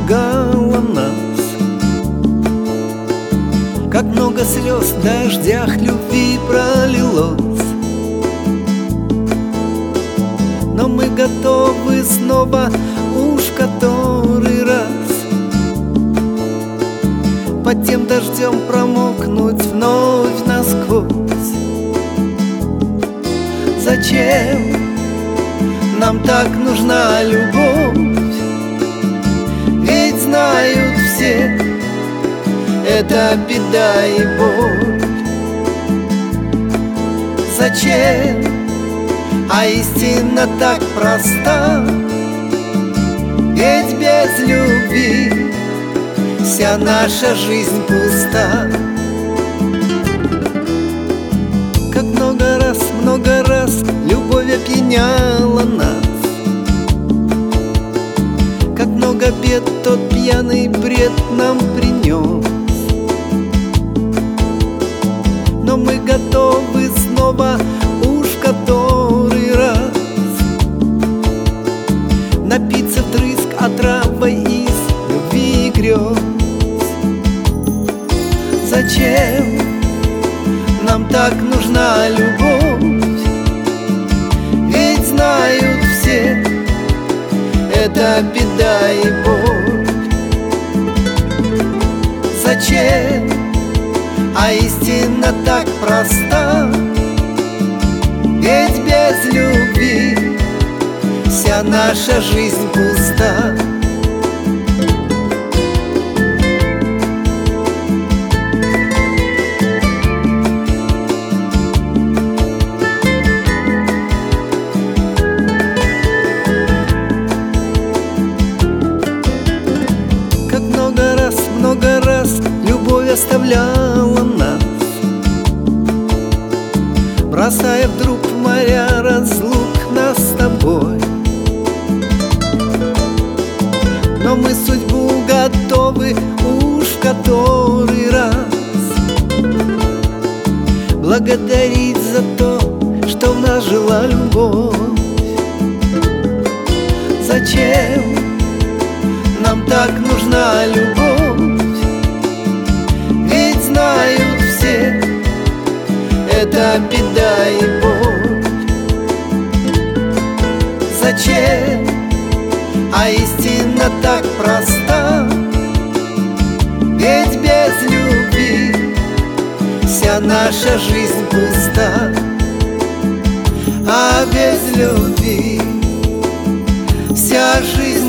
обжигала нас, как много слез в дождях любви пролилось. Но мы готовы снова уж который раз под тем дождем промокнуть вновь насквозь. Зачем нам так нужна любовь? Ведь знают все, это беда и боль. Зачем? А истина так проста, ведь без любви вся наша жизнь пуста. Как много раз любовь опьяняла нас, как много бед тот пьяный бред нам принес. Но мы готовы снова уж который раз напиться вдрызг отравой из любви и грез. Зачем нам так нужна любовь? Ведь знают все, это беда и боль. Зачем? А истина так проста, ведь без любви вся наша жизнь пуста. Как много раз любовь оставляла нас, бросая вдруг в моря разлук нас с тобой. Но мы судьбу готовы уж в который раз благодарить за то, что в нас жила любовь. Зачем нам так нужна любовь? Ведь знают все, это беда и боль. Зачем? А истина так проста, ведь без любви вся наша жизнь пуста. А без любви вся жизнь